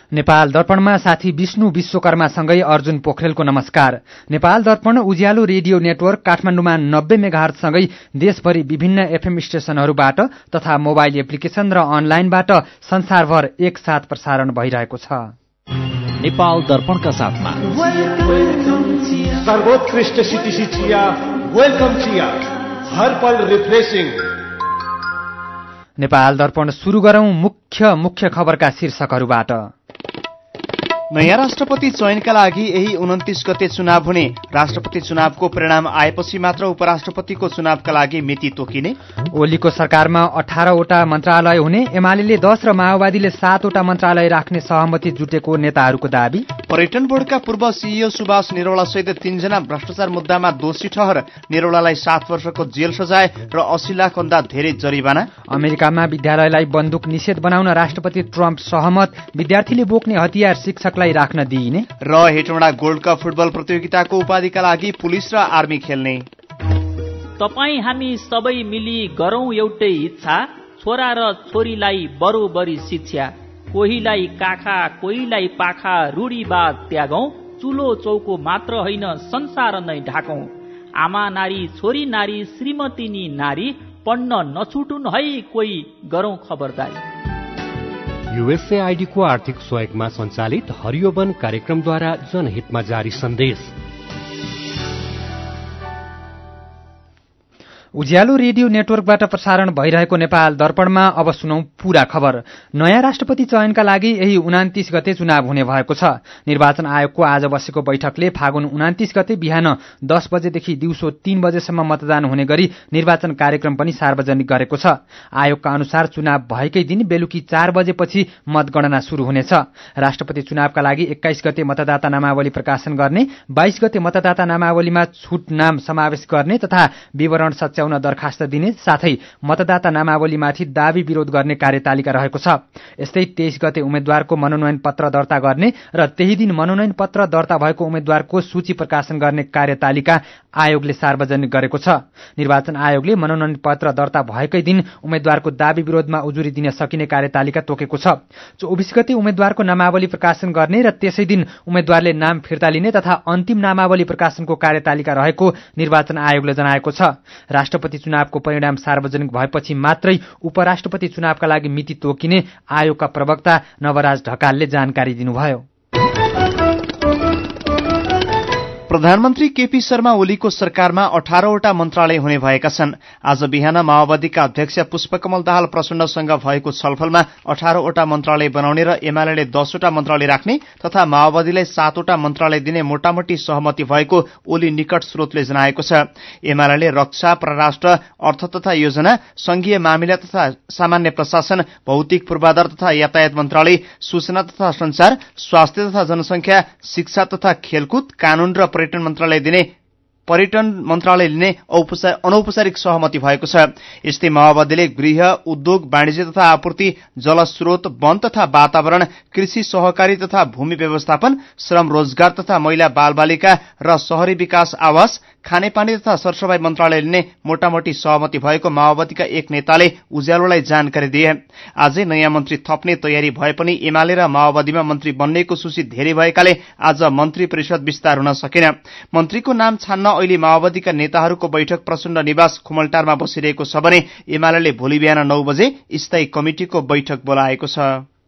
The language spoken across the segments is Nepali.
नेपाल दर्पणमा साथी विष्णु विश्वकर्मासँगै अर्जुन पोखरेलको नमस्कार। नेपाल दर्पण उज्यालो रेडियो नेटवर्क काठमाडौँमा 90 मेगाहर्जसँगै देशभरि विभिन्न एफएम स्टेशनहरूबाट तथा मोबाइल एप्लिकेशन र अनलाइनबाट संसारभर एकसाथ प्रसारण भइरहेको छ। नेपाल दर्पणका साथमा सर्वोत्कृष्ट सिटिसी चिया, वेलकम चिया, हर पल रिफ्रेशिङ। नेपाल दर्पण सुरु गरौं मुख्य खबरका शीर्षकहरूबाट। नयाँ राष्ट्रपति चयनका लागि यही 29 गते चुनाव हुने। राष्ट्रपति चुनावको परिणाम आएपछि मात्र उपराष्ट्रपतिको चुनावका लागि मिति तोकिने। ओलीको सरकारमा 18वटा मन्त्रालय हुने। एमाले 10 र माओवादीले 7वटा मन्त्रालय राख्ने सहमति जुटेको नेताहरूको दावी। पर्यटन बोर्डका पूर्व सीईओ सुभाष निरौला सहित 3 जना भ्रष्टाचार मुद्दामा दोषी ठहर। निरौलालाई 7 वर्षको जेल सजाय र 80 लाख भन्दा धेरै जरिवाना। अमेरिकामा विद्यालयलाई बन्दुक निषेध बनाउन राष्ट्रपति ट्रम्प सहमत। विद्यार्थीले बोक्ने हतियार शिक्षकलाई राख्न दिइने। र हेटौँडा गोल्ड कप फुटबल प्रतियोगिताको उपाधिका लागि पुलिस र आर्मी खेल्ने। तपाईँ हामी सबै मिली गरौं एउटै इच्छा, छोरा र छोरीलाई बरोबरी शिक्षा। कोहीलाई काखा कोहीलाई पाखा रूढिवाद त्यागौं, चुलो चौको मात्र होइन संसार नै ढाकौं। आमा नारी छोरी नारी श्रीमती नारी, पढ्न नछुटुन् है कोही, गरौं खबरदारी। युएसएआईडी को आर्थिक सहयोगमा सञ्चालित हरियो वन कार्यक्रमद्वारा जनहितमा जारी सन्देश। उज्यालो रेडियो नेटवर्कबाट प्रसारण भइरहेको नेपाल दर्पणमा अब सुनौ पूरा खबर। नयाँ राष्ट्रपति चयनका लागि यही 29 गते चुनाव हुने भएको छ। निर्वाचन आयोगको आज बसेको बैठकले फागुन 29 गते बिहान 10 बजेदेखि दिउँसो 3 बजेसम्म मतदान हुने गरी निर्वाचन कार्यक्रम पनि सार्वजनिक गरेको छ। आयोगका अनुसार चुनाव भएकै दिन बेलुकी 4 बजेपछि मतगणना शुरू हुनेछ। राष्ट्रपति चुनावका लागि 21 गते मतदाता नामावली प्रकाशन गर्ने, 22 गते मतदाता नामावलीमा छुट नाम समावेश गर्ने तथा विवरण सच्याउन दरखास्त दिने, साथै मतदाता नामावलीमाथि दावी विरोध गर्ने कार्यतालिका रहेको छ। यस्तै 23 गते उम्मेद्वारको मनोनयन पत्र दर्ता गर्ने र त्यही दिन मनोनयन पत्र दर्ता भएको उम्मेद्वारको सूची प्रकाशन गर्ने कार्यतालिका आयोगले सार्वजनिक गरेको छ। निर्वाचन आयोगले मनोनयन पत्र दर्ता भएकै दिन उम्मेद्वारको दावी विरोधमा उजुरी दिन सकिने कार्यतालिका तोकेको छ। 24 गते उम्मेद्वारको नामावली प्रकाशन गर्ने र त्यसै दिन उम्मेद्वारले नाम फिर्ता लिने तथा अन्तिम नामावली प्रकाशनको कार्यतालिका रहेको निर्वाचन आयोगले जनाएको छ। राष्ट्रपति चुनावको परिणाम सार्वजनिक भएपछि मात्रै उपराष्ट्रपति चुनावका लागि मिति तोकिने आयोगका प्रवक्ता नवराज ढकालले जानकारी दिनुभयो। प्रधानमन्त्री केपी शर्मा ओलीको सरकारमा 18वटा मन्त्रालय हुने भएका छन्। आज बिहान माओवादीका अध्यक्ष पुष्पकमल दाहाल प्रचण्डसँग भएको छलफलमा 18वटा मन्त्रालय बनाउने र एमाले 10वटा मन्त्रालय राख्ने तथा माओवादीलाई 7वटा मन्त्रालय दिने मोटामोटी सहमति भएको ओली निकट स्रोतले जनाएको छ। एमाले रक्षा, परराष्ट्र, अर्थ तथा योजना, संघीय मामिला तथा सामान्य प्रशासन, भौतिक पूर्वाधार तथा यातायात मन्त्रालय, सूचना तथा संचार, स्वास्थ्य तथा जनसंख्या, शिक्षा तथा खेलकुद, कानून र पर्यटन मन्त्रालय लिने अनौपचारिक सहमति भएको छ। यस्तै माओवादीले गृह, उद्योग, वाणिज्य तथा आपूर्ति, जलस्रोत, वन तथा वातावरण, कृषि सहकारी तथा भूमि व्यवस्थापन, श्रम रोजगार तथा महिला बालबालिका र शहरी विकास, आवास, खानेपानी तथा सरसफाई मन्त्रालय लिने मोटामोटी सहमति भएको माओवादीका एक नेताले उज्यालोलाई जानकारी दिए। आजै नयाँ मन्त्री थप्ने तयारी भए पनि एमाले र माओवादीमा मन्त्री बन्नेको सूची धेरै भएकाले आज मन्त्री परिषद विस्तार हुन सकेन। मन्त्रीको नाम छान्न अहिले माओवादीका नेताहरूको बैठक प्रचण्ड निवास खुमलटारमा बसिरहेको छ भने एमाले भोलि बिहान 9 बजे स्थायी कमिटिको बैठक बोलाएको छ।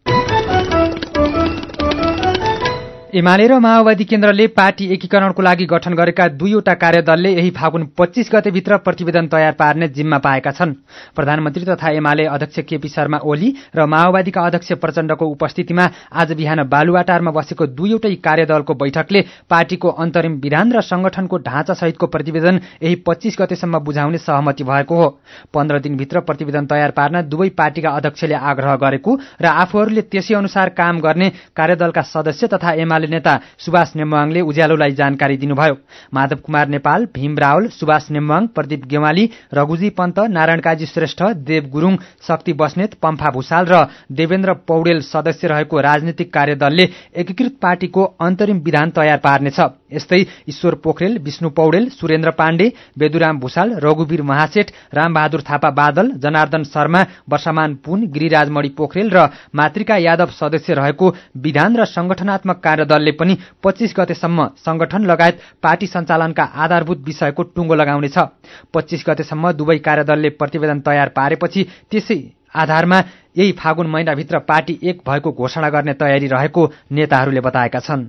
एमाले र माओवादी केन्द्रले पार्टी एकीकरणको लागि गठन गरेका 2वटा कार्यदलले यही फागुन 25 गतेभित्र प्रतिवेदन तयार पार्ने जिम्मा पाएका छन्। प्रधानमन्त्री तथा एमाले अध्यक्ष केपी शर्मा ओली र माओवादीका अध्यक्ष प्रचण्डको उपस्थितिमा आज बिहान बालुवाटारमा बसेको 2वटै कार्यदलको बैठकले पार्टीको अन्तरिम विधान र संगठनको ढाँचा सहितको प्रतिवेदन यही 25 गतेसम्म बुझाउने सहमति भएको हो। 15 दिनभित्र प्रतिवेदन तयार पार्न दुवै पार्टीका अध्यक्षले आग्रह गरेको र आफूहरूले त्यसै अनुसार काम गर्ने कार्यदलका सदस्य तथा एमाले नेता सुभाष नेम्वाङले उज्यालोलाई जानकारी दिनुभयो। माधव कुमार नेपाल, भीम रावल, सुभाष नेम्वाङ, प्रदीप गेवाली, रघुजी पन्त, नारायणकाजी श्रेष्ठ, देव गुरुङ, शक्ति बस्नेत, पम्फा भूषाल र देवेन्द्र पौडेल सदस्य रहेको राजनीतिक कार्यदलले एकीकृत पार्टीको अन्तरिम विधान तयार पार्नेछ। यस्तै ईश्वर पोखरेल, विष्णु पौडेल, सुरेन्द्र पाण्डे, बेदुराम भूषाल, रघुवीर महासेठ, रामबहादुर थापा बादल, जनार्दन शर्मा, वर्षमान पुन, गिरिराज मणि पोखरेल र मातृका यादव सदस्य रहेको विधान र संगठनात्मक कार्यदलले पनि 25 गतेसम्म संगठन लगायत पार्टी सञ्चालनका आधारभूत विषयको टुङ्गो लगाउनेछ। 25 गतेसम्म दुवै कार्यदलले प्रतिवेदन तयार पारेपछि त्यसै आधारमा यही फागुन महिनाभित्र पार्टी एक भएको घोषणा गर्ने तयारी रहेको नेताहरूले बताएका छन्।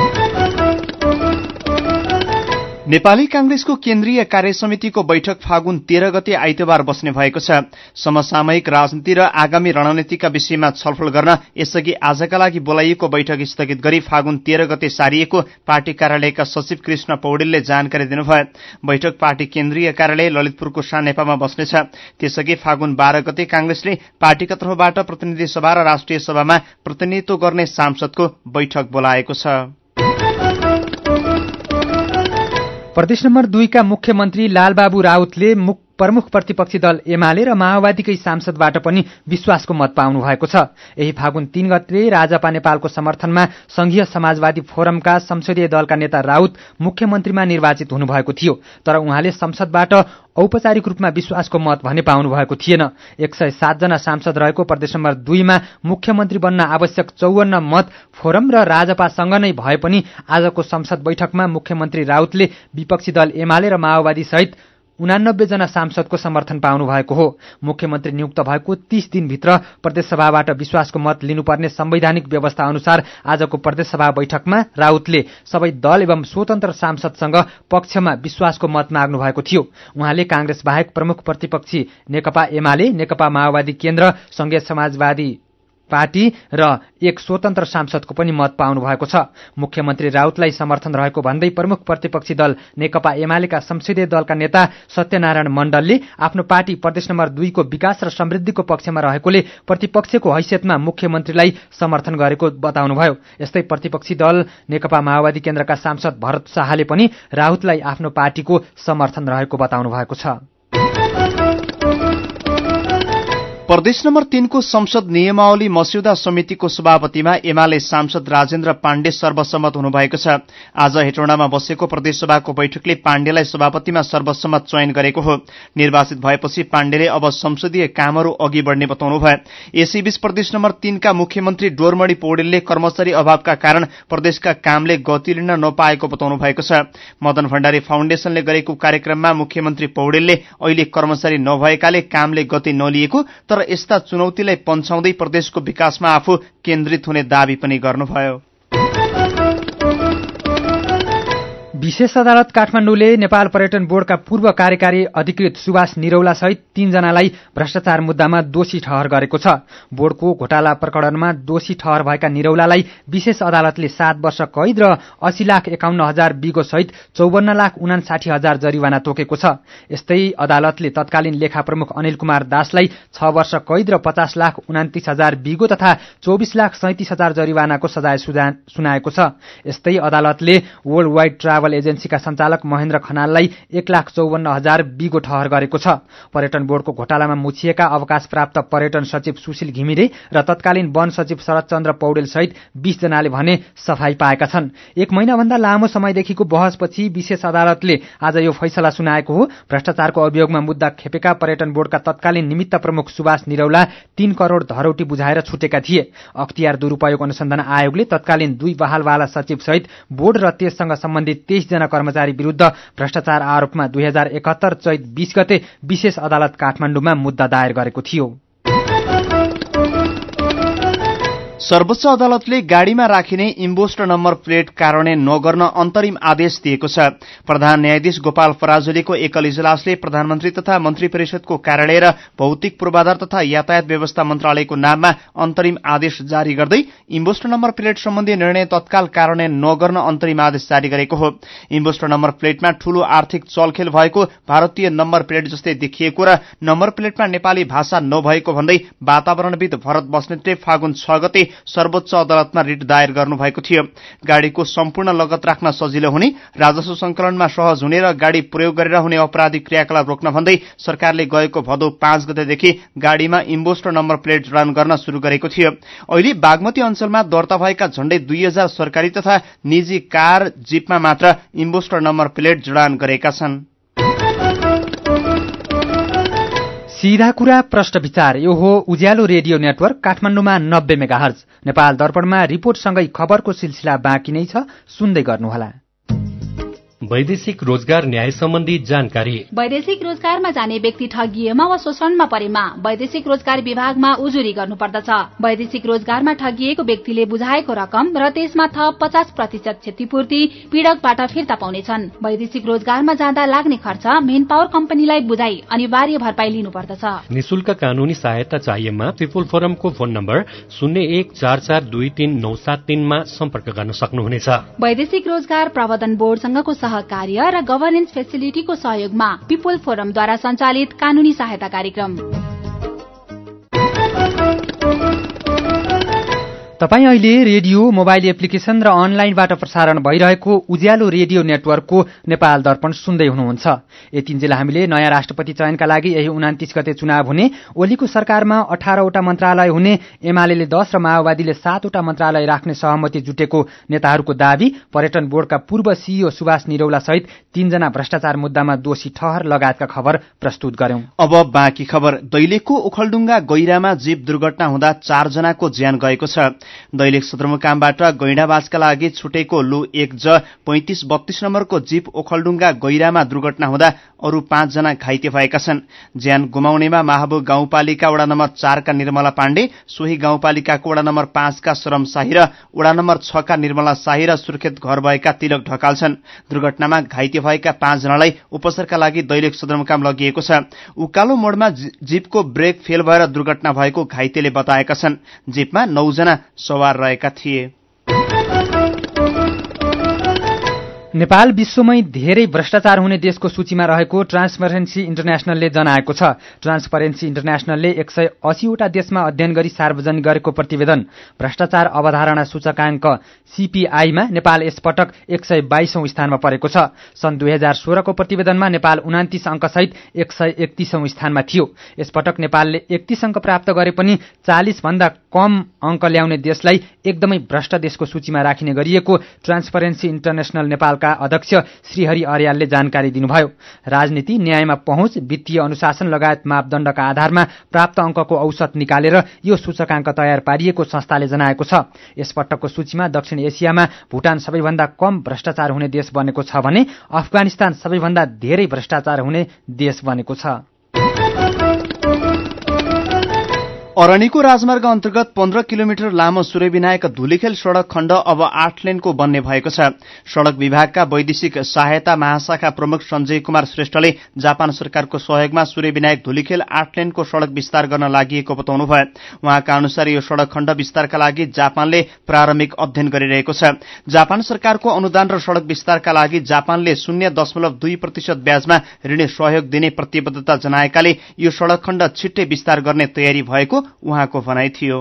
नेपाली कांग्रेसको केन्द्रीय कार्यसमितिको बैठक फागुन 13 गते आइतबार बस्ने भएको छ। समसामयिक राजनीति र आगामी रणनीतिका विषयमा छलफल गर्न यसअघि आजका लागि बोलाइएको बैठक स्थगित गरी फागुन 13 गते सारिएको पार्टी कार्यालयका सचिव कृष्ण पौडेलले जानकारी दिनुभयो। बैठक पार्टी केन्द्रीय कार्यालय ललितपुरको सानेपामा बस्नेछ। त्यसअघि फागुन 12 गते कांग्रेसले पार्टीका तर्फबाट प्रतिनिधि सभा र राष्ट्रिय सभामा प्रतिनिधित्व गर्ने सांसदको बैठक बोलाएको छ। प्रदेश नम्बर 2 का मुख्यमन्त्री लालबाबु राउतले प्रमुख प्रतिपक्षी दल एमाले र माओवादीकै सांसदबाट पनि विश्वासको मत पाउनु भएको छ। यही फागुन 3 गते राजपा नेपालको समर्थनमा संघीय समाजवादी फोरमका संसदीय दलका नेता राउत मुख्यमन्त्रीमा निर्वाचित हुनुभएको थियो, तर उहाँले संसदबाट औपचारिक रूपमा विश्वासको मत भने पाउनु भएको थिएन। 107 जना सांसद रहेको प्रदेश नम्बर 2 मा मुख्यमन्त्री बन्न आवश्यक 54 मत फोरम र राजपासँग नै भए पनि आजको संसद बैठकमा मुख्यमन्त्री राउतले विपक्षी दल एमाले र माओवादी सहित 89 जना सांसदको समर्थन पाउनु भएको हो। मुख्यमन्त्री नियुक्त भएको 30 दिनभित्र प्रदेशसभाबाट विश्वासको मत लिनुपर्ने संवैधानिक व्यवस्था अनुसार आजको प्रदेशसभा बैठकमा राउतले सबै दल एवं स्वतन्त्र सांसदसँग पक्षमा विश्वासको मत माग्नु भएको थियो। उहाँले कांग्रेस बाहेक प्रमुख प्रतिपक्षी नेकपा एमाले, नेकपा माओवादी केन्द्र, संघीय समाजवादी पार्टी र एक स्वतन्त्र सांसदको पनि मत पाउनु भएको छ। मुख्यमन्त्री राउतलाई समर्थन रहेको भन्दै प्रमुख प्रतिपक्षी दल नेकपा एमालेका संसदीय दलका नेता सत्यनारायण मण्डलले आफ्नो पार्टी प्रदेश नम्बर 2 को विकास र समृद्धिको पक्षमा रहेकोले प्रतिपक्षको हैसियतमा मुख्यमन्त्रीलाई समर्थन गरेको बताउनुभयो। यस्तै प्रतिपक्षी दल नेकपा माओवादी केन्द्रका सांसद भरत शाहले पनि राउतलाई आफ्नो पार्टीको समर्थन रहेको बताउनु भएको छ। प्रदेश नम्बर 3 को संसद नियमावली मस्यौदा समितिको सभापतिमा एमाले सांसद राजेन्द्र पाण्डे सर्वसम्मत हुनुभएको छ। आज हेटौडामा बसेको प्रदेशसभाको बैठकले पाण्डेलाई सभापतिमा सर्वसम्मत चयन गरेको हो। निर्वाचित भएपछि पाण्डेले अब संसदीय कामहरू अघि बढ्ने बताउनुभयो। यसैबीच प्रदेश नम्बर 3 का मुख्यमन्त्री डोरमणि पौडेलले कर्मचारी अभावका कारण प्रदेशका कामले गति लिन नपाएको बताउनु भएको छ। मदन भण्डारी फाउन्डेशनले गरेको कार्यक्रममा मुख्यमन्त्री पौडेलले अहिले कर्मचारी नभएकाले कामले गति नलिएको तर यस्ता चुनौतीलाई पन्छाउँदै प्रदेशको विकासमा आफू केन्द्रित हुने दावी पनि गर्नुभयो। विशेष अदालत काठमाडौँले नेपाल पर्यटन बोर्डका पूर्व कार्यकारी अधिकृत सुभाष निरौला सहित 3 जनालाई भ्रष्टाचार मुद्दामा दोषी ठहर गरेको छ। बोर्डको घोटाला प्रकरणमा दोषी ठहर भएका निरौलालाई विशेष अदालतले 7 वर्ष कैद र 80,51,000 बिगो सहित 54,59,000 जरिवाना तोकेको छ। यस्तै अदालतले तत्कालीन लेखा प्रमुख अनिल कुमार दासलाई 6 वर्ष कैद र 50,29,000 बिगो तथा 24,37,000 जरिवानाको सजाय सुनाएको छ। यस्तै अदालतले वर्ल्ड वाइड ट्राभल एजेन्सीका सञ्चालक महेन्द्र खनाललाई 1,54,000 बिगो ठहर गरेको छ। पर्यटन बोर्डको घोटालामा मुछिएका अवकाश प्राप्त पर्यटन सचिव सुशील घिमिरे र तत्कालीन वन सचिव शरदचन्द्र पौडेल सहित 20 जनाले भने सफाई पाएका छन्। 1 महिनाभन्दा लामो समयदेखिको बहसपछि विशेष अदालतले आज यो फैसला सुनाएको हो। भ्रष्टाचारको अभियोगमा मुद्दा खेपेका पर्यटन बोर्डका तत्कालीन निमित्त प्रमुख सुभाष निरौला 3 करोड़ धरौटी बुझाएर छुटेका थिए। अख्तियार दुरूपयोग अनुसन्धान आयोगले तत्कालीन 2 बहालवाला सचिव सहित बोर्ड र त्यससँग सम्बन्धित 23 जना कर्मचारी विरुद्ध भ्रष्टाचार आरोपमा 2071 चैत 20 गते विशेष अदालत काठमाडौँमा मुद्दा दायर गरेको थियो। सर्वोच्च अदालतले गाड़ीमा राखिने इम्बोस्ट नम्बर प्लेट कार्यान्वयन नगर्न अन्तरिम आदेश दिएको छ। प्रधान न्यायाधीश गोपाल फराजुलीको एकल इजलासले प्रधानमन्त्री तथा मन्त्री परिषदको कार्यालय र भौतिक पूर्वाधार तथा यातायात व्यवस्था मन्त्रालयको नाममा अन्तरिम आदेश जारी गर्दै इम्बोस्ट नम्बर प्लेट सम्बन्धी निर्णय तत्काल कार्यान्वयन नगर्न अन्तरिम आदेश जारी गरेको हो। इम्बोस्ट नम्बर प्लेटमा ठूलो आर्थिक चलखेल भएको, भारतीय नम्बर प्लेट जस्तै देखिएको र नम्बर प्लेटमा नेपाली भाषा नभएको भन्दै वातावरणविद भरत बस्नेतले फागुन 6 गते सर्वोच्च अदालतमा रिट दायर गर्नुभएको थियो। गाड़ीको सम्पूर्ण लगत राख्न सजिलो हुने, राजस्व संकलनमा सहज हुने र गाड़ी प्रयोग गरेर हुने अपराधिक क्रियाकलाप रोक्न भन्दै सरकारले गएको भदौ 5 गतेदेखि गाड़ीमा इम्बोस्ड नम्बर प्लेट जडान गर्न शुरू गरेको थियो। अहिले बागमती अञ्चलमा दर्ता भएका झण्डै 2000 सरकारी तथा निजी कार जीपमा मात्र इम्बोस्ड नम्बर प्लेट जडान गरेका छन्। सीधा कुरा प्रश्न विचार, यो हो उज्यालो रेडियो नेटवर्क काठमाडौँमा 90 मेगाहर्ज। नेपाल दर्पणमा रिपोर्टसँगै खबरको सिलसिला बाँकी नै छ, सुन्दै गर्नुहोला। वैदेशिक रोजगार न्याय सम्बन्धी जानकारी। वैदेशिक रोजगारमा जाने व्यक्ति ठगिएमा वा शोषणमा परेमा वैदेशिक रोजगार विभागमा उजुरी गर्नुपर्दछ। वैदेशिक रोजगारमा ठगिएको व्यक्तिले बुझाएको रकम र त्यसमा थप 50% क्षतिपूर्ति पीड़कबाट फिर्ता पाउनेछन्। वैदेशिक रोजगारमा जाँदा लाग्ने खर्च मेन पावर कम्पनीलाई बुझाई अनिवार्य भरपाई लिनुपर्दछ। निशुल्क कानूनी सहायता चाहिएमा पिपुल फोरमको फोन नम्बर 0144239973 मा सम्पर्क गर्न सक्नुहुनेछ। वैदेशिक रोजगार प्रबन्धन बोर्डसँगको सहकार्य र गभर्नेन्स फेसिलिटीको सहयोगमा पिपुल फोरमद्वारा सञ्चालित कानूनी सहायता कार्यक्रम। तपाई अहिले रेडियो, मोबाइल एप्लिकेशन र अनलाइनबाट प्रसारण भइरहेको उज्यालो रेडियो नेटवर्कको नेपाल दर्पण सुन्दै हुनुहुन्छ। यतिन्जेल हामीले नयाँ राष्ट्रपति चयनका लागि यही 29 गते चुनाव हुने, ओलीको सरकारमा 18 वटा मन्त्रालय हुने, एमाले 10 र माओवादीले 7 वटा मन्त्रालय राख्ने सहमति जुटेको नेताहरूको दावी, पर्यटन बोर्डका पूर्व सीईओ सुभाष निरौला सहित 3 जना भ्रष्टाचार मुद्दामा दोषी ठहर लगायतका खबर प्रस्तुत गर्यौं। अब बाँकी खबर। दैलेखको ओखलडुङ्गा गैरामा जीप दुर्घटना हुँदा 4 जनाको ज्यान गएको छ। दैलेख सदरमुकामबाट गैंडाबाजका लागि छुटेको लु 1J 3532 नम्बरको जीप ओखलडुङ्गा गैरामा दुर्घटना हुँदा अरू 5 जना घाइते भएका छन्। ज्यान गुमाउनेमा महाबु गाउँपालिका वडा नम्बर 4 का निर्मला पाण्डे, सोही गाउँपालिकाको वडा नम्बर 5 का सरम शाही र वडा नम्बर 6 का निर्मला शाही र सुर्खेत घर भएका तिलक ढकाल छन्। दुर्घटनामा घाइते भएका 5 जनालाई उपचारका लागि दैलेख सदरमुकाम लगिएको छ। उकालो मोडमा जीपको ब्रेक फेल भएर दुर्घटना भएको घाइतेले बताएका छन्। जीपमा 9 जना सवार रहेका थिए। नेपाल विश्वमै धेरै भ्रष्टाचार हुने देशको सूचीमा रहेको ट्रान्सपरेन्सी इन्टरनेशनलले जनाएको छ। ट्रान्सपरेन्सी इन्टरनेशनलले 180 वटा देशमा अध्ययन गरी सार्वजनिक गरेको प्रतिवेदन भ्रष्टाचार अवधारणा सूचकाङ्क CPI-मा नेपाल यसपटक 122औं स्थानमा परेको छ। सन् 2016 को प्रतिवेदनमा नेपाल 29 अङ्कसहित 131औं स्थानमा थियो। यसपटक नेपालले 31 अङ्क प्राप्त गरे पनि 40 भन्दा कम अङ्क ल्याउने देशलाई एकदमै भ्रष्ट देशको सूचीमा राखिने गरिएको ट्रान्सपरेन्सी इन्टरनेशनल नेपालका अध्यक्ष श्रीहरि अर्यालले जानकारी दिनुभयो। राजनीति, न्यायमा पहुँच, वित्तीय अनुशासन लगायत मापदण्डका आधारमा प्राप्त अङ्कको औसत निकालेर यो सूचकाङ्क तयार पारिएको संस्थाले जनाएको छ। यसपटकको सूचीमा दक्षिण एसियामा भुटान सबैभन्दा कम भ्रष्टाचार हुने देश बनेको छ भने अफगानिस्तान सबैभन्दा धेरै भ्रष्टाचार हुने देश बनेको छ। अरणीको राजमार्ग अन्तर्गत 15 किलोमिटर लामो सूर्यविनायक धुलीखेल सड़क खण्ड अब 8 लेनको बन्ने भएको छ। सड़क विभागका वैदेशिक सहायता महाशाखा प्रमुख सञ्जय कुमार श्रेष्ठले जापान सरकारको सहयोगमा सूर्यविनायक धुलीखेल 8 लेनको सड़क विस्तार गर्न लागि बताउनुभयो। उहाँका अनुसार यो सड़क खण्ड विस्तारका लागि जापानले प्रारम्भिक अध्ययन गरिरहेको छ। जापान सरकारको अनुदान र सड़क विस्तारका लागि जापानले 0.2% ब्याजमा ऋण सहयोग दिने प्रतिबद्धता जनाएकाले यो सड़क खण्ड छिट्टै विस्तार गर्ने तयारी भएको उहाँको भनाइ थियो।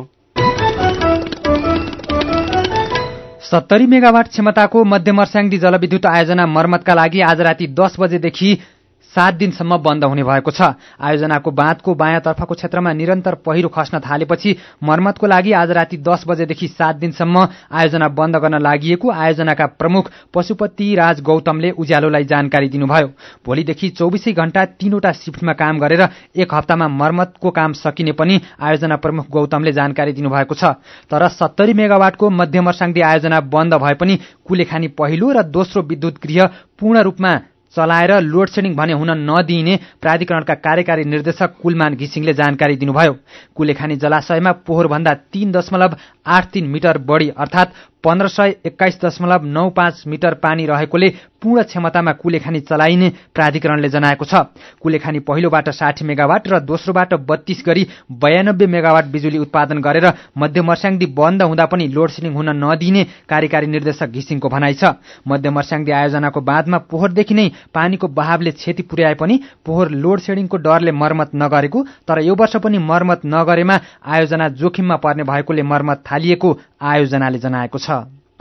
70 मेगावाट क्षमताको मध्यमर्स्याङदी जलविद्युत आयोजना मर्मतका लागि आज राति 10 बजेदेखि 7 दिनसम्म बन्द हुने भएको छ। आयोजनाको बाँधको बायाँतर्फको क्षेत्रमा निरन्तर पहिरो खस्न थालेपछि मर्मतको लागि आज राति 10 बजेदेखि 7 दिनसम्म आयोजना बन्द गर्न लागिएको आयोजनाका प्रमुख पशुपति राज गौतमले उज्यालोलाई जानकारी दिनुभयो। भोलिदेखि 24 घण्टा 3 वटा शिफ्टमा काम गरेर 1 हप्तामा मर्मतको काम सकिने पनि आयोजना प्रमुख गौतमले जानकारी दिनुभएको छ। तर 70 मेगावाटको मध्यमर्स्याङदी आयोजना बन्द भए पनि कुलेखानी पहिलो र दोस्रो विद्युत गृह पूर्ण रूपमा चलाएर लोड सेडिङ भने हुन नदिइने प्राधिकरणका कार्यकारी निर्देशक कुलमान घिसिङले जानकारी दिनुभयो। कुलेखानी जलाशयमा पोहोरभन्दा 3.83 मिटर बढी अर्थात 1521.95 मिटर पानी रहेकोले पूर्ण क्षमतामा कुलेखानी चलाइने प्राधिकरणले जनाएको छ। कुलेखानी पहिलोबाट 60 मेगावाट र दोस्रोबाट 32 गरी 92 मेगावाट बिजुली उत्पादन गरेर मध्यमर्स्याङ्दी बन्द हुँदा पनि लोडसेडिङ हुन नदिने कार्यकारी निर्देशक घिसिङको भनाइ छ। मध्यमर्स्याङ्दी आयोजनाको बाँधमा पोहोरदेखि नै पानीको बहावले क्षति पुर्याए पनि पोहोर लोडसेडिङको डरले मर्मत नगरेको, तर यो वर्ष पनि मर्मत नगरेमा आयोजना जोखिममा पर्ने भएकोले मर्मत थालिएको आयोजनाले जनाएको छ।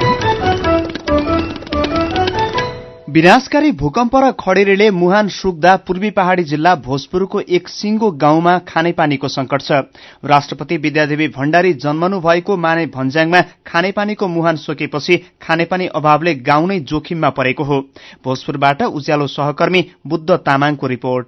विनाशकारी भूकम्प र खडेरीले मुहान सुक्दा पूर्वी पहाड़ी जिल्ला भोजपुरको एक सिंगो गाउँमा खानेपानीको संकट छ। राष्ट्रपति विद्यादेवी भण्डारी जन्मनु भएको माने भन्ज्याङमा खानेपानीको मुहान सोकेपछि खानेपानी अभावले गाउँ नै जोखिममा परेको हो। भोजपुरबाट उज्यालो सहकर्मी बुद्ध तामाङको रिपोर्ट।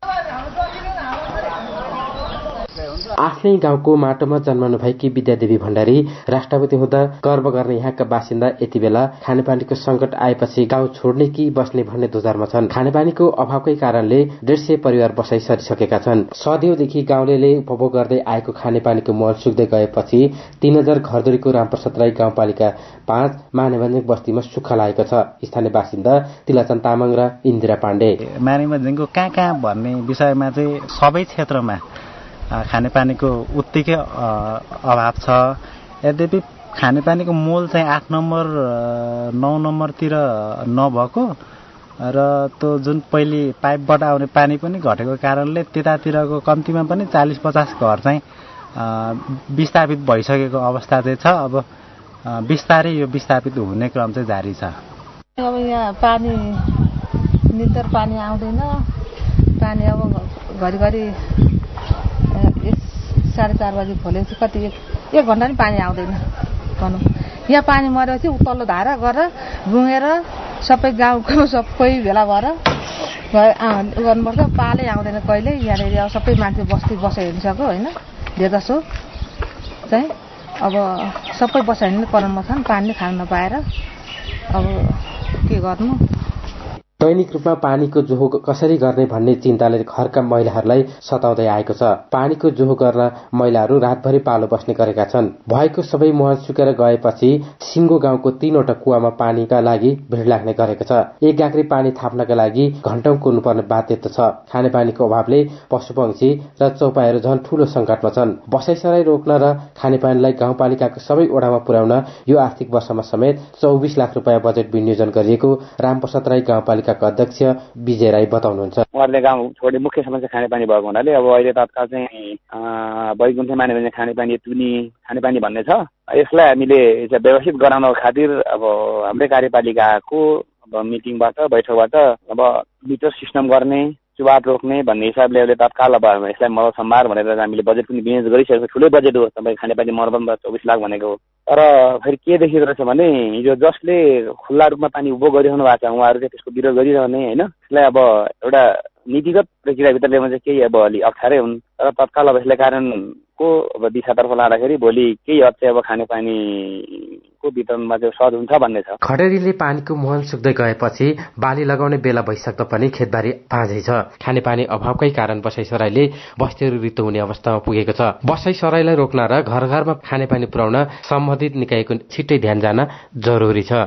आफ्नै गाउँको माटोमा जन्मनु भएकी विद्यादेवी भण्डारी राष्ट्रपति हुँदा गर्व गर्ने यहाँका बासिन्दा यति बेला खानेपानीको संकट आएपछि गाउँ छोड्ने कि बस्ने भन्ने दुधारमा छन्। खानेपानीको अभावकै कारणले 150 परिवार बसाइ सरिसकेका छन्। सदियोदेखि गाउँलेले उपभोग गर्दै आएको खानेपानीको मुहान सुक्दै गएपछि 3000 घरधुरीको रामप्रसाद राई गाउँपालिका 5 मानेभन्ज्याङ बस्तीमा सुक्खा लागेको छ। स्थानीय बासिन्दा तिलाचन तामाङ र इन्दिरा पाण्डे मानेभन्ज्याङको कहाँ भन्ने विषयमा चाहिँ सबै क्षेत्रमा खानेपानीको उत्तिकै अभाव छ। यद्यपि खानेपानीको मोल चाहिँ 8 नम्बर 9 नम्बरतिर नभएको र त्यो जुन पहिले पाइपबाट आउने पानी पनि घटेको कारणले त्यतातिरको कम्तीमा पनि 40-50 घर चाहिँ विस्थापित भइसकेको अवस्था चाहिँ छ। अब बिस्तारै यो विस्थापित हुने क्रम चाहिँ जारी छ। अब यहाँ पानी नितर पानी आउँदैन। पानी अब घरिघरि 4:30 बजी खोलेपछि कति एक घण्टा नि पानी आउँदैन भनौँ। यहाँ पानी मरेपछि उत्तल्लो धारा गरेर रुँगेर सबै गाउँको सबै भेला भएर गर्नुपर्छ। पालै आउँदैन कहिले। यहाँनिर अब सबै मान्छे बस्ती बसाइ हिँडिसक्यो होइन। धेरजसो चाहिँ अब सबै बसाइ हिँड्ने करनमा छन्। पानी खान नपाएर अब के गर्नु। दैनिक रूपमा पानीको जोहो कसरी गर्ने भन्ने चिन्ताले घरका महिलाहरूलाई सताउँदै आएको छ। पानीको जोहो गर्न महिलाहरू रातभरि पालो बस्ने गरेका छन्। भएको सबै मुहान सुकेर गएपछि सिंगो गाउँको 3वटा कुवामा पानीका लागि भिड लाग्ने गरेको छ। एक गाग्री पानी थाप्नका लागि घण्टौं कुर्नुपर्ने बाध्यता छ। खानेपानीको अभावले पशुपक्षी र चौपाईहरू झन् ठूलो संकटमा छन्। बसाइसराई रोक्न र खानेपानीलाई गाउँपालिकाको सबै ओडामा पुर्याउन यो आर्थिक वर्षमा समेत 24 लाख रुपियाँ बजेट विनियोजन गरिएको रामप्रसाद राई गाउँपालिका अध्यक्ष विजय राई बताउनुहुन्छ। उहाँहरूले गाउँ छोड्ने मुख्य समस्या खानेपानी भएको हुनाले अब अहिले तत्काल चाहिँ बैकुण्ठे मानेभन्ज्याङ खानेपानी तुनी खानेपानी भन्ने छ। यसलाई हामीले व्यवस्थित गराउनको खातिर अब हाम्रै कार्यपालिकाको मिटिङबाट बैठकबाट अब मिटर सिस्टम गर्ने चुबाट रोक्ने भन्ने हिसाबले अहिले तत्काल अब यसलाई मर्मत सम्भार भनेर हामीले बजेट पनि विनियोजन गरिसकेको। ठुलै बजेट हो तपाईँ खानेपानी मर्मतमा 24 लाख भनेको हो। तर फेरि के देखिएको रहेछ भने हिजो जसले खुल्ला रूपमा पानी उपभोग गरिरहनु भएको छ उहाँहरू चाहिँ त्यसको विरोध गरिरहने होइन। यसलाई अब एउटा नीतिगत प्रक्रियाभित्र ल्याउन चाहिँ केही अब अलि अप्ठ्यारै हुन्। तर तत्काल अब यसले कारणको अब दिशातर्फ लाँदाखेरि भोलि केही हद चाहिँ अब खानेपानीको वितरणमा चाहिँ सहज हुन्छ भन्ने छ। खडेरीले पानीको मुहान सुक्दै गएपछि बाली लगाउने बेला भइसक्दा पनि खेतबारी बाँझै छ। खानेपानी अभावकै कारण बसाइसराईले बस्तीहरू रित्तो हुने अवस्थामा पुगेको छ। बसाइसराईलाई रोक्न र घर घरमा खानेपानी पुर्याउन सम्बन्धित निकायको छिट्टै ध्यान जान जरुरी छ।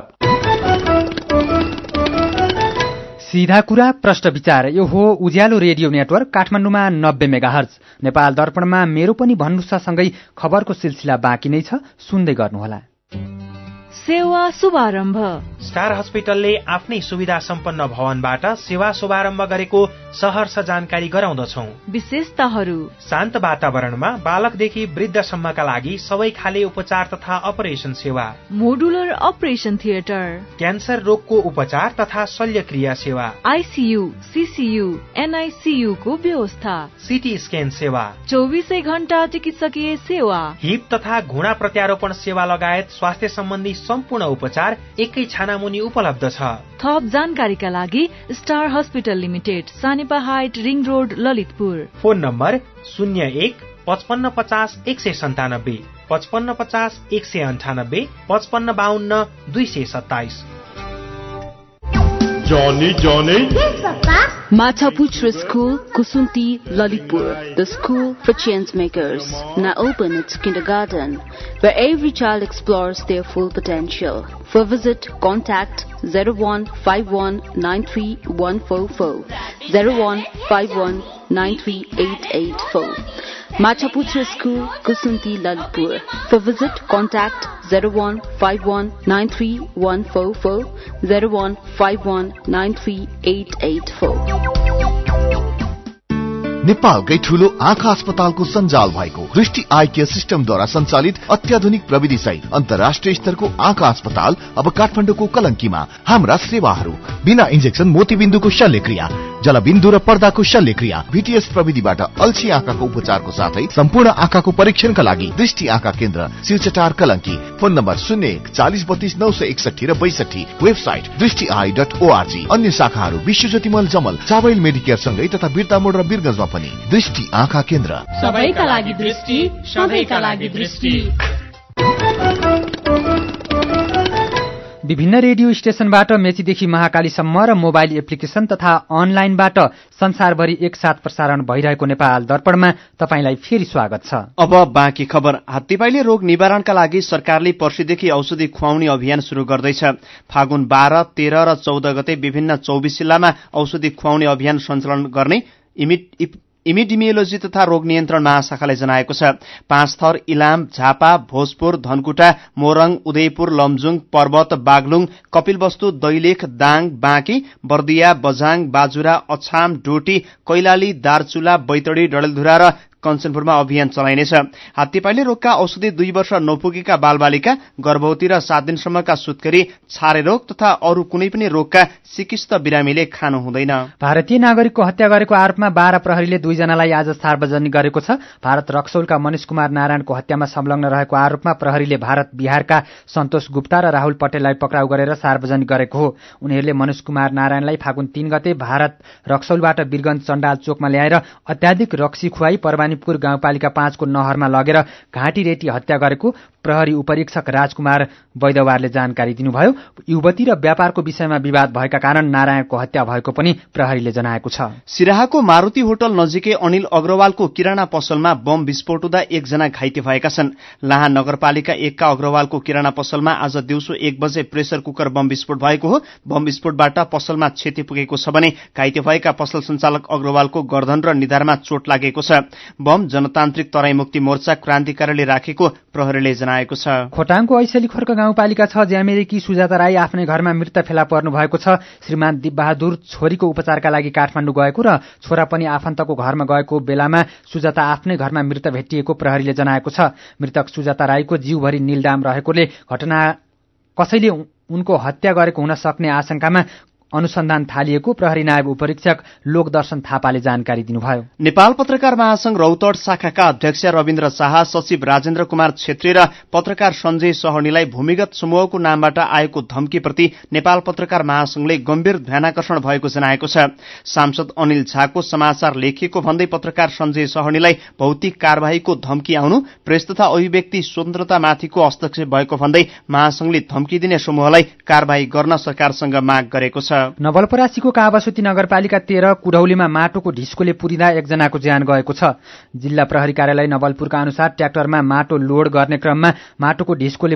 सीधा कुरा प्रश्न विचार। यो हो उज्यालो रेडियो नेटवर्क काठमाडौँमा 90 मेगाहर्ज। नेपाल दर्पणमा मेरो पनि भन्नुस् सँगै खबरको सिलसिला बाँकी नै छ, सुन्दै गर्नुहोला। सेवा शुभारम्भ। स्टार हस्पिटलले आफ्नै सुविधा सम्पन्न भवनबाट सेवा शुभारम्भ गरेको सहर्ष जानकारी गराउँदछौं। विशेषताहरू: शान्त वातावरणमा बालकदेखि वृद्धसम्मका लागि सबै खाले उपचार तथा अपरेसन सेवा, मोडुलर अपरेसन थिएटर, क्यान्सर रोगको उपचार तथा शल्यक्रिया सेवा, आईसीयू, सीसीयू, एनआईसीयू को व्यवस्था, सीटी स्क्यान सेवा, 24 घण्टा चिकित्सकीय सेवा, हिप तथा घुँडा प्रत्यारोपण सेवा लगायत स्वास्थ्य सम्बन्धी सम्पूर्ण उपचार एकै छानामुनि उपलब्ध छ। थप जानकारीका लागि star hospital limited, Sanepa height, ring road, Lalitpur. Phone number 01 55 50 197, 55 50 198, 55 52 227। Johnny, Johnny. Yes, Papa. Machaputra School, Kusunti, Lalitpur, the school for change makers, now open its kindergarten, where every child explores their full potential. For visit, contact 0151931144, 0151938884. Machaputra School, Kusunti, Lalitpur. For visit, contact 0151931144, 0151938884. नेपालकै ठूलो आँखा अस्पतालको सञ्जाल भएको दृष्टि आई केयर सिस्टमद्वारा सञ्चालित अत्याधुनिक प्रविधि सहित अन्तर्राष्ट्रिय स्तरको आँखा अस्पताल अब काठमाडौँको कलंकीमा। हाम्रा सेवाहरू बिना इन्जेक्सन मोतीबिन्दुको शल्यक्रिया, जलबिन्दु र पर्दाको शल्यक्रिया, भीटीएस प्रविधिबाट अल्छी आँखाको उपचारको साथै सम्पूर्ण आँखाको परीक्षणका लागि दृष्टि आँखा केन्द्र शिवचटार कलंकी। फोन नम्बर 01 40 32 961 र 62। वेबसाइट दृष्टिआई.org। अन्य शाखाहरू विश्वज्योति मल जमल, चाबैल मेडिकेयर सँगै तथा बिर्ता मोड र बिरगंजमा पनि दृष्टि आँखा केन्द्र। सबैका लागि दृष्टि, सबैका लागि दृष्टि। विभिन्न रेडियो स्टेशनबाट मेचीदेखि महाकालीसम्म र मोबाइल एप्लिकेशन तथा अनलाइनबाट संसारभरि एकसाथ प्रसारण भइरहेको नेपाल दर्पणमा तपाईंलाई फेरि स्वागत छ। अब बाँकी खबर। हात्तीपाइले रोग निवारणका लागि सरकारले पर्सिदेखि औषधि खुवाउने अभियान शुरू गर्दैछ। फागुन 12, 13 र 14 गते विभिन्न 24 जिल्लामा औषधि खुवाउने अभियान सञ्चालन गर्ने इमिडिमियोलोजी तथा रोग नियन्त्रण महाशाखाले जनाएको छ। 5 थर इलाम, झापा, भोजपुर, धनकुटा, मोरङ, उदयपुर, लमजुङ, पर्वत, बागलुङ, कपिलवस्तु, दैलेख, दाङ, बाँकी, बर्दिया, बझाङ, बाजुरा, अछाम, डोटी, कैलाली, दार्चुला, बैतडी, डडेलधुरा र कञ्चनपुरमा अभियान चलाइनेछ। हात्तीपाइले रोगका औषधि 2 वर्ष नपुगेका बालबालिका, गर्भवती र 7 दिनसम्मका सुत्केरी, छारे रोग तथा अरू कुनै पनि रोगका चिकित्सक बिरामीले खानु हुँदैन। भारतीय नागरिकको हत्या गरेको आरोपमा 12 प्रहरीले 2 जनालाई आज सार्वजनिक गरेको छ। भारत रक्सौलका मनिष कुमार नारायणको हत्यामा संलग्न रहेको आरोपमा प्रहरीले भारत बिहारका सन्तोष गुप्ता र राहुल पटेललाई पक्राउ गरेर सार्वजनिक गरेको हो। उनीहरूले मनिष कुमार नारायणलाई फागुन 3 गते भारत रक्सौलबाट वीरगञ्ज चण्डाल चोकमा ल्याएर अत्याधिक रक्सी खुवाई परवानीपुर गाउँपालिका 5 को नहरमा लगेर घाँटी रेटी हत्या गरेको प्रहरी उपरीक्षक राजकुमार वैदवारले जानकारी दिनुभयो। युवती र व्यापारको विषयमा विवाद भएका कारण नारायणको हत्या भएको पनि प्रहरीले जनाएको छ। सिराहाको मारुति होटल नजिकै अनिल अग्रवालको किराना पसलमा बम विस्फोट हुँदा 1 जना घाइते भएका छन्। लाहा नगरपालिका 1 का अग्रवालको किराना पसलमा आज दिउँसो 1 बजे प्रेसर कुकर बम विस्फोट भएको हो। बम विस्फोटबाट पसलमा क्षति पुगेको छ भने घाइते भएका पसल सञ्चालक अग्रवालको गर्दन र निधारमा चोट लागेको छ। बम जनतान्त्रिक तराई मुक्ति मोर्चा क्रान्तिकारीले राखेको प्रहरीले जनाएको छ। खोटाङको ऐसेली खर्क गाउँपालिका 6 ज्यामेरेकी सुजाता राई आफ्नै घरमा मृत फेला पर्नु भएको छ। श्रीमान दिपबहादुर छोरीको उपचारका लागि काठमाडौँ गएको र छोरा पनि आफन्तको घरमा गएको बेलामा सुजाता आफ्नै घरमा मृत भेटिएको प्रहरीले जनाएको छ। मृतक सुजाता राईको जिउभरि नीलडाम रहेकोले घटना कसैले उनको हत्या गरेको हुन सक्ने आशंकामा अनुसन्धान थालिएको प्रहरी नायब उपरीक्षक लोकदर्शन थापाले जानकारी दिनुभयो। नेपाल पत्रकार महासंघ रौतहट शाखाका अध्यक्ष रविन्द्र शाह, सचिव राजेन्द्र कुमार छेत्री र पत्रकार सञ्जय सहनीलाई भूमिगत समूहको नामबाट आएको धम्कीप्रति नेपाल पत्रकार महासंघले गम्भीर ध्यानाकर्षण भएको जनाएको छ। सांसद अनिल झाको समाचार लेखिएको भन्दै पत्रकार सञ्जय सहनीलाई भौतिक कार्यवाहीको धम्की आउनु, प्रेस तथा अभिव्यक्ति स्वतन्त्रतामाथिको हस्तक्षेप भएको भन्दै महासंघले धम्की दिने समूहलाई कार्यवाही गर्न सरकारसँग माग गरेको छ। नवलपरासीको कावासुती नगरपालिका 13 कुढौलीमा माटोको ढिस्कोले पुरिँदा 1 जनाको ज्यान गएको छ। जिल्ला प्रहरी कार्यालय नवलपुरका अनुसार ट्र्याक्टरमा माटो लोड गर्ने क्रममा माटोको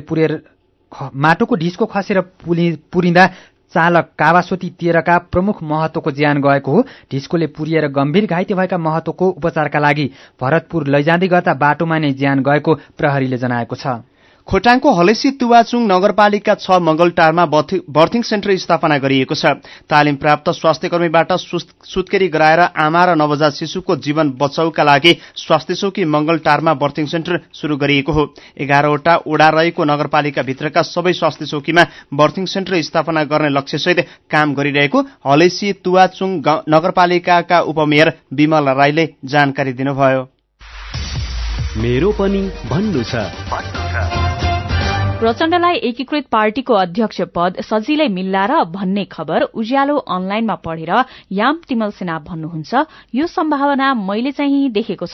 ढिस्को खसेर पुरिँदा चालक कावासोती 13 का प्रमुख महतोको ज्यान गएको हो। ढिस्कोले पुरिएर गम्भीर घाइते भएका महतोको उपचारका लागि भरतपुर लैजाँदै गर्दा बाटोमा नै ज्यान गएको प्रहरीले जनाएको छ। खोटाङको हलेसी तुवाचुङ नगरपालिका 6 मंगलटारमा बर्थिङ सेन्टर स्थापना गरिएको छ। तालिम प्राप्त स्वास्थ्यकर्मीबाट सुत्केरी गराएर आमा र नवजात शिशुको जीवन बचाउका लागि स्वास्थ्य चौकी मंगलटारमा बर्थिङ सेन्टर शुरू गरिएको हो। 11 वटा ओडा रहेको नगरपालिका भित्रका सबै स्वास्थ्य चौकीमा बर्थिङ सेन्टर स्थापना गर्ने लक्ष्यसहित काम गरिरहेको हलेसी तुवाचुङ नगरपालिकाका उपमेयर विमल राईले जानकारी दिनुभयो। मेरो पनि भन्नु छ। प्रचण्डलाई एकीकृत पार्टीको अध्यक्ष पद सजिलै मिल्ला र भन्ने खबर उज्यालो अनलाइनमा पढेर याम तिमल सेना भन्नुहुन्छ, यो सम्भावना मैले चाहिँ देखेको छैन।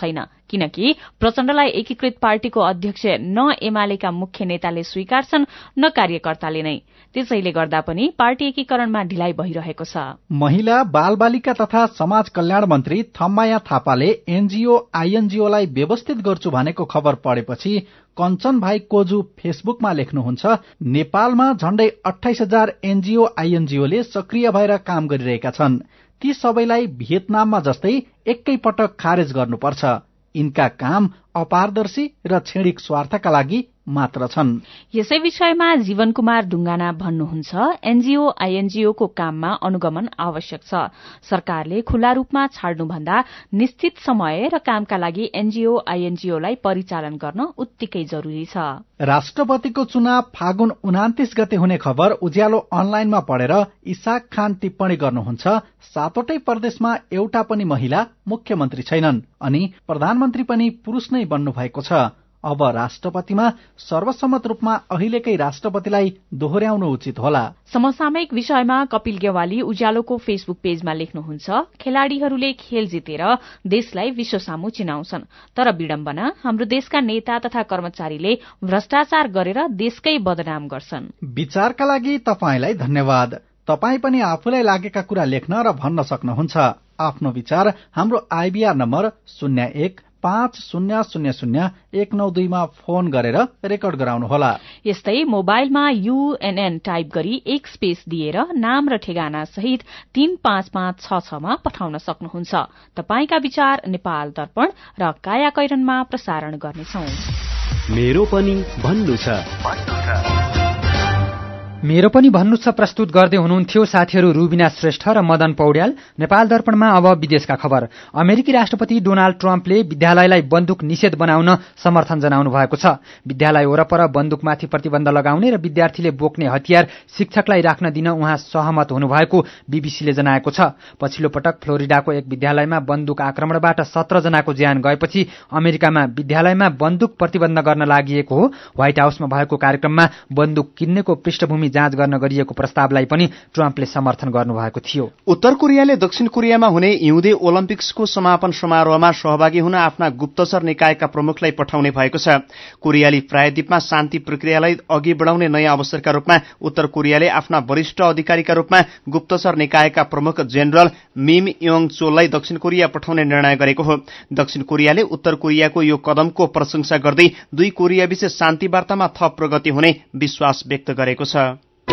किनकि प्रचण्डलाई एकीकृत पार्टीको अध्यक्ष न एमालेका मुख्य नेताले स्वीकार्छन् न कार्यकर्ताले नै। त्यसैले गर्दा पनि पार्टी एकीकरणमा ढिलाइ भइरहेको छ। महिला बालबालिका तथा समाज कल्याण मन्त्री थम्माया थापाले एनजीओ आईएनजीओलाई व्यवस्थित गर्छु भनेको खबर पढेपछि कञ्चन भाइ कोजु फेसबुकमा लेख्नुहुन्छ, नेपालमा झण्डै 28,000 एनजीओ आईएनजीओले सक्रिय भएर काम गरिरहेका छन्। ती सबैलाई भियतनाममा जस्तै एकै पटक खारेज गर्नुपर्छ। यिनका काम अपारदर्शी र क्षणिक स्वार्थका लागि मात्र छन्। यसै विषयमा जीवन कुमार ढुङ्गाना भन्नुहुन्छ, एनजीओ आईएनजीओको काममा अनुगमन आवश्यक छ। सरकारले खुला रूपमा छाड्नुभन्दा निश्चित समय र कामका लागि एनजीओ आईएनजीओलाई परिचालन गर्न उत्तिकै जरूरी छ। राष्ट्रपतिको चुनाव फागुन 29 गते हुने खबर उज्यालो अनलाइनमा पढेर इसाक खान टिप्पणी गर्नुहुन्छ, 7वटै प्रदेशमा एउटा पनि महिला मुख्यमन्त्री छैनन् अनि प्रधानमन्त्री पनि पुरुष नै बन्नु भएको छ। अब राष्ट्रपतिमा सर्वसम्मत रूपमा अहिलेकै राष्ट्रपतिलाई दोहोर्याउनु उचित होला। समसामयिक विषयमा कपिल गेवाली उज्यालोको फेसबुक पेजमा लेख्नुहुन्छ, खेलाड़ीहरूले खेल जितेर देशलाई विश्वसामु चिनाउँछन्, तर विडम्बना हाम्रो देशका नेता तथा कर्मचारीले भ्रष्टाचार गरेर देशकै बदनाम गर्छन्। विचारका लागि तपाईंलाई धन्यवाद। तपाई पनि आफूलाई लागेका कुरा लेख्न र भन्न सक्नुहुन्छ। आफ्नो विचार हाम्रो आईबीआर नम्बर 0150001992 मा फोन गरेर रेकर्ड गराउनुहोला। यस्तै मोबाइलमा UNN टाइप गरी 1 स्पेस दिएर नाम र ठेगाना सहित 35566 मा पठाउन सक्नुहुन्छ। तपाईका विचार नेपाल दर्पण र काया कैरनमा प्रसारण गर्नेछौं। मेरो पनि भन्नु छ। मेरो पनि भन्नु छ प्रस्तुत गर्दै हुनुहुन्थ्यो साथीहरू रुबिना श्रेष्ठ र मदन पौड्याल। नेपाल दर्पणमा अब विदेशका खबर। अमेरिकी राष्ट्रपति डोनाल्ड ट्रम्पले विद्यालयलाई बन्दुक निषेध बनाउन समर्थन जनाउनु भएको छ। विद्यालय वरपर बन्दुकमाथि प्रतिबन्ध लगाउने र विद्यार्थीले बोक्ने हतियार शिक्षकलाई राख्न दिन उहाँ सहमत हुनुभएको बीबीसीले जनाएको छ। पछिल्लो पटक फ्लोरिडाको एक विद्यालयमा बन्दुक आक्रमणबाट 17 जनाको ज्यान गएपछि अमेरिकामा विद्यालयमा बन्दुक प्रतिबन्ध गर्न लागि हो। व्हाइट हाउसमा भएको कार्यक्रममा बन्दुक किन्नेको पृष्ठभूमि जाँच गर्न गरिएको प्रस्तावलाई पनि ट्रम्पले समर्थन गर्नुभएको थियो। उत्तर कोरियाले दक्षिण कोरियामा हुने हिउँदे ओलम्पिक्सको समापन समारोहमा सहभागी हुन आफ्ना गुप्तचर निकायका प्रमुखलाई पठाउने भएको छ। कोरियाली प्रायद्वीपमा शान्ति प्रक्रियालाई अघि बढाउने नयाँ अवसरका रूपमा उत्तर कोरियाले आफ्ना वरिष्ठ अधिकारीका रूपमा गुप्तचर निकायका प्रमुख जेनरल मिम योङ चोललाई दक्षिण कोरिया पठाउने निर्णय गरेको हो। दक्षिण कोरियाले उत्तर कोरियाको यो कदमको प्रशंसा गर्दै दुई कोरियाबीच शान्ति वार्तामा थप प्रगति हुने विश्वास व्यक्त गरेको छ।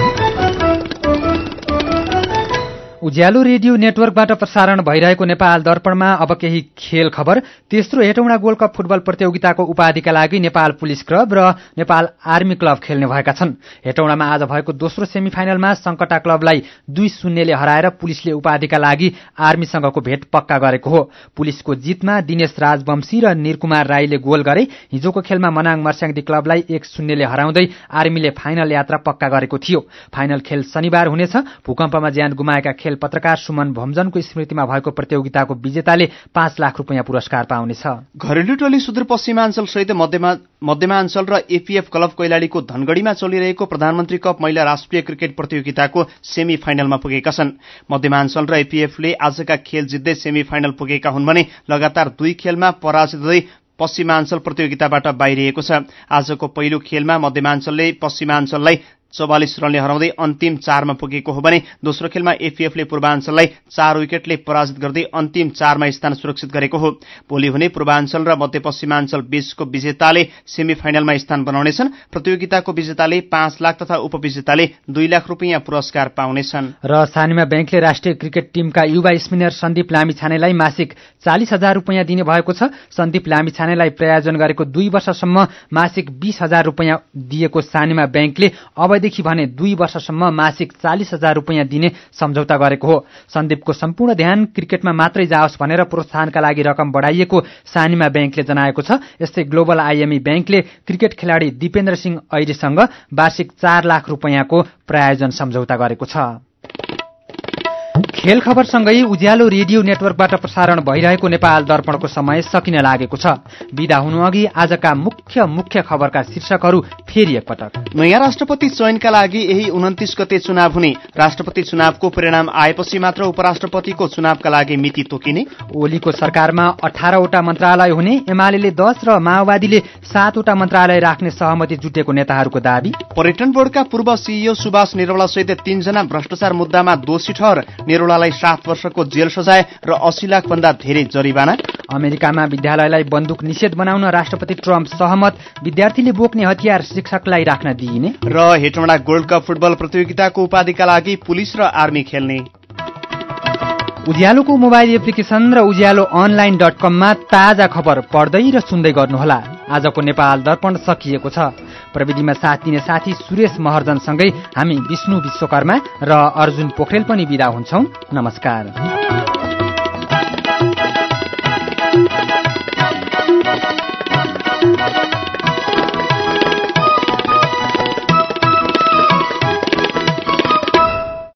उज्यालो रेडियो नेटवर्कबाट प्रसारण भइरहेको नेपाल दर्पणमा अब केही खेल खबर। तेस्रो हेटौँडा गोल्ड कप फुटबल प्रतियोगिताको उपाधिका लागि नेपाल पुलिस क्लब र नेपाल आर्मी क्लब खेल्ने भएका छन्। हेटौँडामा आज भएको दोस्रो सेमिफाइनलमा संकटा क्लबलाई 2-0 हराएर पुलिसले उपाधिका लागि आर्मीसँगको भेट पक्का गरेको हो। पुलिसको जितमा दिनेश राजवंशी र निरकुमार राईले गोल गरे। हिजोको खेलमा मनाङ मर्स्याङदी क्लबलाई 1-0 हराउँदै आर्मीले फाइनल यात्रा पक्का गरेको थियो। फाइनल खेल शनिबार हुनेछ। भूकम्पमा ज्यान गुमाएका खेल पत्रकार सुमन भम्जनको स्मृतिमा भएको प्रतियोगिताको विजेताले 5 लाख रुपियाँ पुरस्कार पाउनेछ। घरेलु टोली सुदूरपश्चिमाञ्चल सहित मध्यमाञ्चल र एपीएफ क्लब कैलालीको धनगढ़ीमा चलिरहेको प्रधानमन्त्री कप महिला राष्ट्रिय क्रिकेट प्रतियोगिताको सेमी फाइनलमा पुगेका छन्। मध्यमाञ्चल र एपीएफले आजका खेल जित्दै सेमी फाइनल पुगेका हुन् भने लगातार 2 खेलमा पराजित हुँदै पश्चिमाञ्चल प्रतियोगिताबाट बाहिरिएको छ। आजको पहिलो खेलमा मध्यमाञ्चलले पश्चिमाञ्चललाई 44 रनले हराउँदै अन्तिम 4 मा पुगेको हो भने दोस्रो खेलमा एपीएफले पूर्वाञ्चललाई 4 विकेटले पराजित गर्दै अन्तिम 4 मा स्थान सुरक्षित गरेको हो। भोलि हुने पूर्वाञ्चल र मध्यपश्चिमाञ्चल बीचको विजेताले सेमी फाइनलमा स्थान बनाउनेछन्। प्रतियोगिताको विजेताले 5 लाख तथा उपविजेताले 2 लाख रुपियाँ पुरस्कार पाउनेछन्। र सानिमा बैंकले राष्ट्रिय क्रिकेट टिमका युवा स्पिनर सन्दीप लामिछानेलाई मासिक 40,000 रुपियाँ दिने भएको छ। सन्दीप लामिछानेलाई प्रायोजन गरेको 2 वर्षसम्म मासिक 20,000 रुपियाँ दिएको सानिमा बैंकले अबदेखि भने 2 वर्षसम्म मासिक 40,000 रुपियाँ दिने सम्झौता गरेको हो। सन्दीपको सम्पूर्ण ध्यान क्रिकेटमा मात्रै जाओस् भनेर प्रोत्साहनका लागि रकम बढाइएको सानिमा बैंकले जनाएको छ। यस्तै ग्लोबल आईएमई बैंकले क्रिकेट खेलाडी दिपेन्द्र सिंह ऐरीसँग वार्षिक 4 लाख रुपियाँको प्रायोजन सम्झौता गरेको छ। खेल खबरसँगै उज्यालो रेडियो नेटवर्कबाट प्रसारण भइरहेको नेपाल दर्पणको समय सकिन लागेको छ। बिदा हुनुअघि आजका मुख्य खबरका शीर्षकहरू फेरि एकपटक। नयाँ राष्ट्रपति चयनका लागि यही 29 गते चुनाव हुने। राष्ट्रपति चुनावको परिणाम आएपछि मात्र उपराष्ट्रपतिको चुनावका लागि मिति तोकिने। ओलीको सरकारमा 18 वटा मन्त्रालय हुने। एमाले 10 र माओवादीले 7 वटा मन्त्रालय राख्ने सहमति जुटेको नेताहरूको दावी। पर्यटन बोर्डका पूर्व सीईओ सुभाष निरौला सहित 3 जना भ्रष्टाचार मुद्दामा दोषी ठहर। निरौलालाई 7 वर्षको जेल सजाय र 80 लाख भन्दा धेरै जरिवाना। अमेरिकामा विद्यालयलाई बन्दुक निषेध बनाउन राष्ट्रपति ट्रम्प सहमत। विद्यार्थीले बोक्ने हतियार शिक्षकलाई राख्न दिइने। र हेटौँडा गोल्ड कप फुटबल प्रतियोगिताको उपाधिका लागि पुलिस र आर्मी खेल्ने। उज्यालोको मोबाइल एप्लिकेशन र उज्यालो online.com मा ताजा खबर पढ्दै र सुन्दै गर्नुहोला। आजको नेपाल दर्पण सकिएको छ। प्रविधिमा साथ दिने साथी सुरेश महर्जनसँगै हामी विष्णु विश्वकर्मा र अर्जुन पोखरेल पनि बिदा हुन्छौं। नमस्कार।